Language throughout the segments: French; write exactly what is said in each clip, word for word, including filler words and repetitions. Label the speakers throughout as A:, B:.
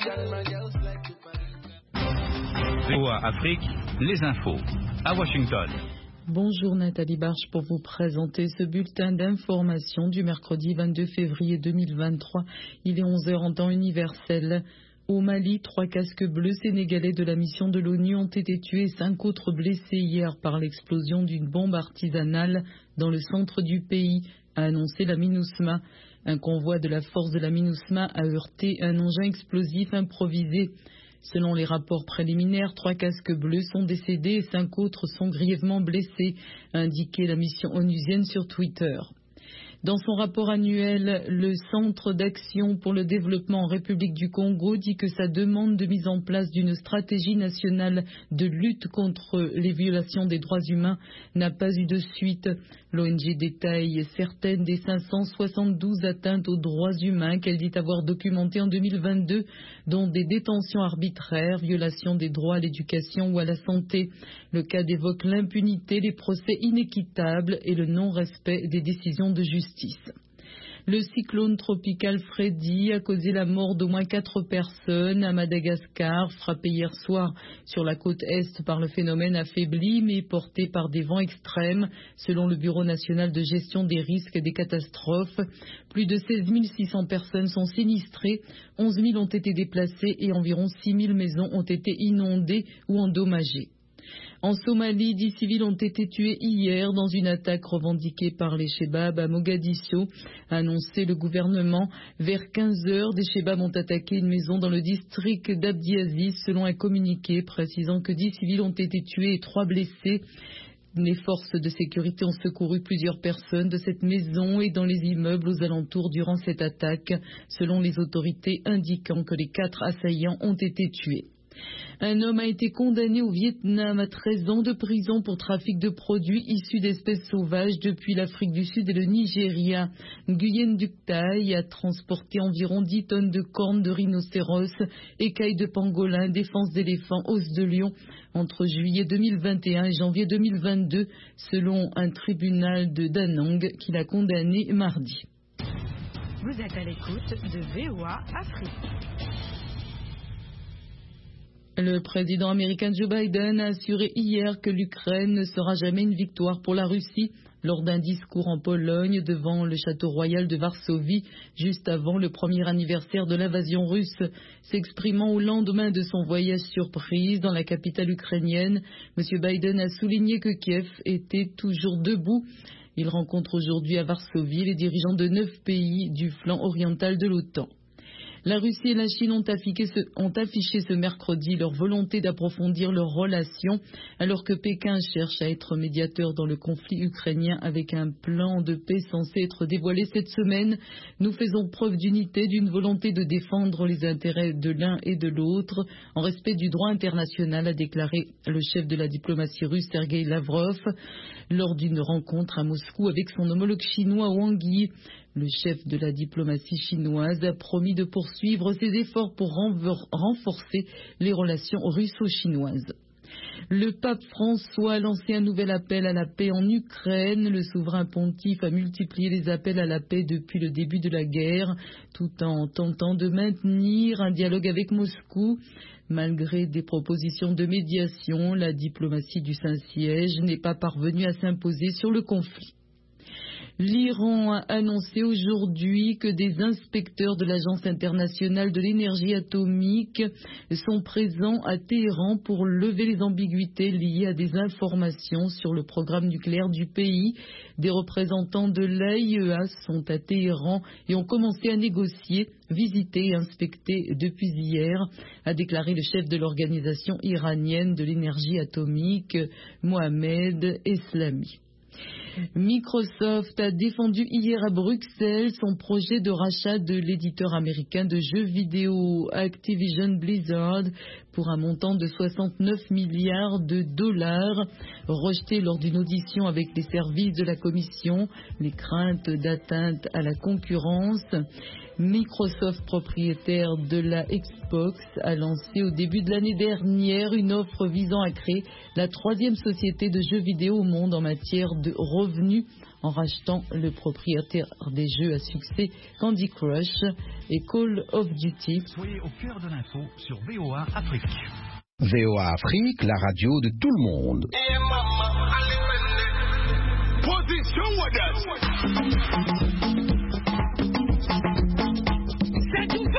A: V O A Afrique, les infos, à Washington.
B: Bonjour Nathalie Barche pour vous présenter ce bulletin d'information du mercredi vingt-deux février deux mille vingt-trois. Il est onze heures en temps universel. Au Mali, trois casques bleus sénégalais de la mission de l'ONU ont été tués et cinq autres blessés hier par l'explosion d'une bombe artisanale dans le centre du pays, a annoncé la MINUSMA. Un convoi de la force de la MINUSMA a heurté un engin explosif improvisé. Selon les rapports préliminaires, trois casques bleus sont décédés et cinq autres sont grièvement blessés, a indiqué la mission onusienne sur Twitter. Dans son rapport annuel, le Centre d'action pour le développement en République du Congo dit que sa demande de mise en place d'une stratégie nationale de lutte contre les violations des droits humains n'a pas eu de suite. L'O N G détaille certaines des cinq cent soixante-douze atteintes aux droits humains qu'elle dit avoir documentées en deux mille vingt-deux, dont des détentions arbitraires, violations des droits à l'éducation ou à la santé. Le cas évoque l'impunité, les procès inéquitables et le non-respect des décisions de justice. Le cyclone tropical Freddy a causé la mort d'au moins quatre personnes à Madagascar, frappé hier soir sur la côte est par le phénomène affaibli mais porté par des vents extrêmes, selon le Bureau national de gestion des risques et des catastrophes. Plus de seize mille six cents personnes sont sinistrées, onze mille ont été déplacées et environ six mille maisons ont été inondées ou endommagées. En Somalie, dix civils ont été tués hier dans une attaque revendiquée par les Chebab à Mogadiscio, a annoncé le gouvernement. Vers quinze heures, des Chebab ont attaqué une maison dans le district d'Abdi Aziz, selon un communiqué précisant que dix civils ont été tués et trois blessés. Les forces de sécurité ont secouru plusieurs personnes de cette maison et dans les immeubles aux alentours durant cette attaque, selon les autorités indiquant que les quatre assaillants ont été tués. Un homme a été condamné au Vietnam à treize ans de prison pour trafic de produits issus d'espèces sauvages depuis l'Afrique du Sud et le Nigeria. Nguyen Duc Thai a transporté environ dix tonnes de cornes de rhinocéros, écailles de pangolin, défense d'éléphants, os de lion entre juillet deux mille vingt et un et janvier deux mille vingt-deux, selon un tribunal de Da Nang qui l'a condamné mardi.
C: Vous êtes à l'écoute de V O A Afrique.
B: Le président américain Joe Biden a assuré hier que l'Ukraine ne sera jamais une victoire pour la Russie lors d'un discours en Pologne devant le château royal de Varsovie, juste avant le premier anniversaire de l'invasion russe. S'exprimant au lendemain de son voyage surprise dans la capitale ukrainienne, M. Biden a souligné que Kiev était toujours debout. Il rencontre aujourd'hui à Varsovie les dirigeants de neuf pays du flanc oriental de l'OTAN. La Russie et la Chine ont affiché, ce, ont affiché ce mercredi leur volonté d'approfondir leurs relations, alors que Pékin cherche à être médiateur dans le conflit ukrainien avec un plan de paix censé être dévoilé cette semaine. Nous faisons preuve d'unité, d'une volonté de défendre les intérêts de l'un et de l'autre, en respect du droit international, a déclaré le chef de la diplomatie russe Sergueï Lavrov lors d'une rencontre à Moscou avec son homologue chinois Wang Yi. Le chef de la diplomatie chinoise a promis de poursuivre ses efforts pour renforcer les relations russo-chinoises. Le pape François a lancé un nouvel appel à la paix en Ukraine. Le souverain pontife a multiplié les appels à la paix depuis le début de la guerre, tout en tentant de maintenir un dialogue avec Moscou. Malgré des propositions de médiation, la diplomatie du Saint-Siège n'est pas parvenue à s'imposer sur le conflit. L'Iran a annoncé aujourd'hui que des inspecteurs de l'Agence internationale de l'énergie atomique sont présents à Téhéran pour lever les ambiguïtés liées à des informations sur le programme nucléaire du pays. Des représentants de l'A I E A sont à Téhéran et ont commencé à négocier, visiter et inspecter depuis hier, a déclaré le chef de l'organisation iranienne de l'énergie atomique, Mohamed Eslami. Microsoft a défendu hier à Bruxelles son projet de rachat de l'éditeur américain de jeux vidéo Activision Blizzard pour un montant de soixante-neuf milliards de dollars, rejeté lors d'une audition avec les services de la Commission, les craintes d'atteinte à la concurrence. Microsoft, propriétaire de la Xbox, a lancé au début de l'année dernière une offre visant à créer la troisième société de jeux vidéo au monde en matière de revenus en rachetant le propriétaire des jeux à succès Candy Crush et Call of Duty.
A: Soyez au cœur de l'info sur V O A Afrique.
D: V O A Afrique, la radio de tout le monde.
E: C'est tout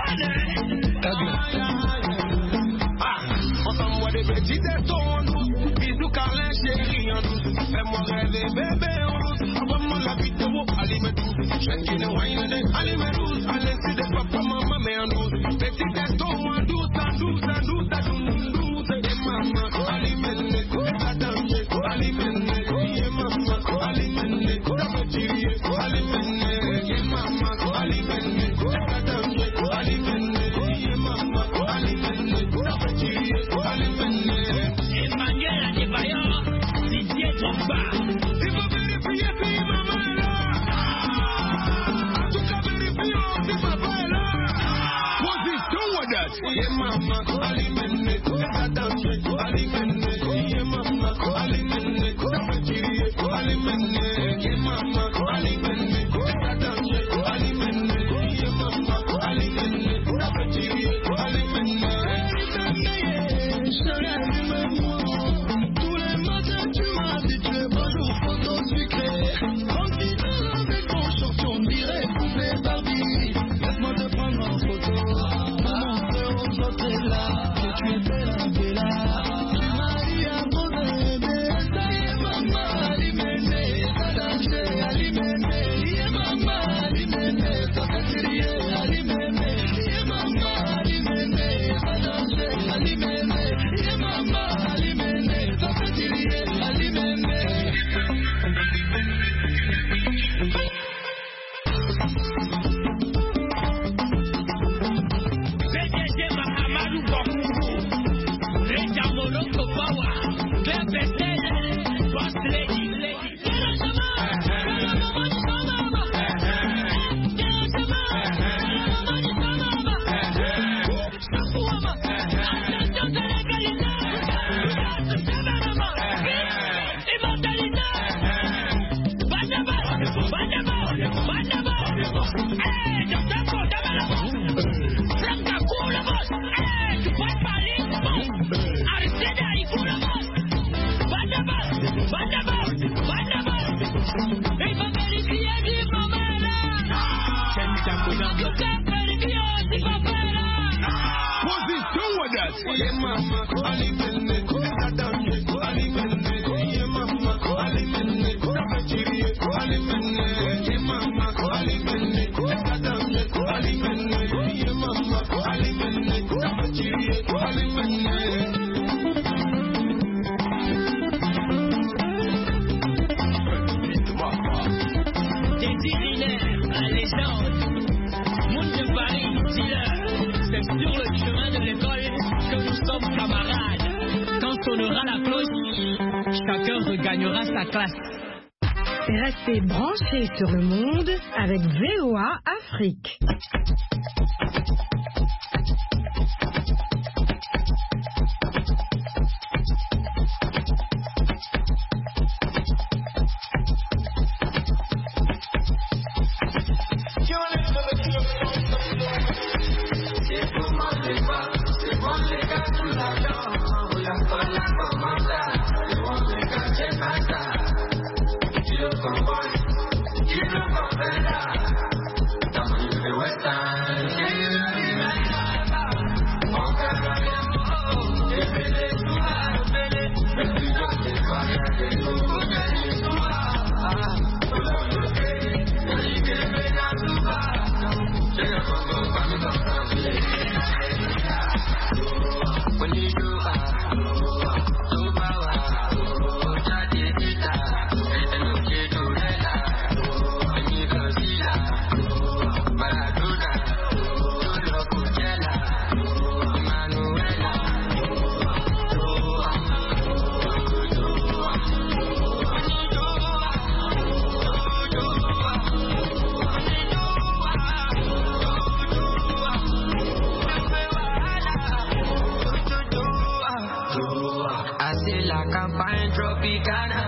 E: bisous câlin chérie en douce, fais-moi rêver bébé en douce, envoie-moi la vidéo, allez me douce, je dis le wine, allez me douce, allez si des papa maman mais en douce, petit testo en douce, en douce, en douce, en douce, et maman, allez me douce, la danse, allez me douce, et maman, allez me douce, la petite, allez me douce, et maman, allez me douce, la danse, allez me douce, et maman, allez me douce, la petite, allez me douce. Emmanuel Adebayor, Didier Drogba. Il faut vérifier si maman est là. En tout cas, vérifions si papa est là. Position Wadat. Yeah, maman, allez mener, ça danse, allez mener. Yeah, maman, allez mener, ça fait tirer, allez mener. Yeah, maman, allez mener, ça danse, allez mener. Yeah, maman, allez mener, ça fait tirer, allez mener.
C: Regagnera sa classe. Restez branchés sur le monde avec V O A Afrique.
E: I say la campagne tropicana.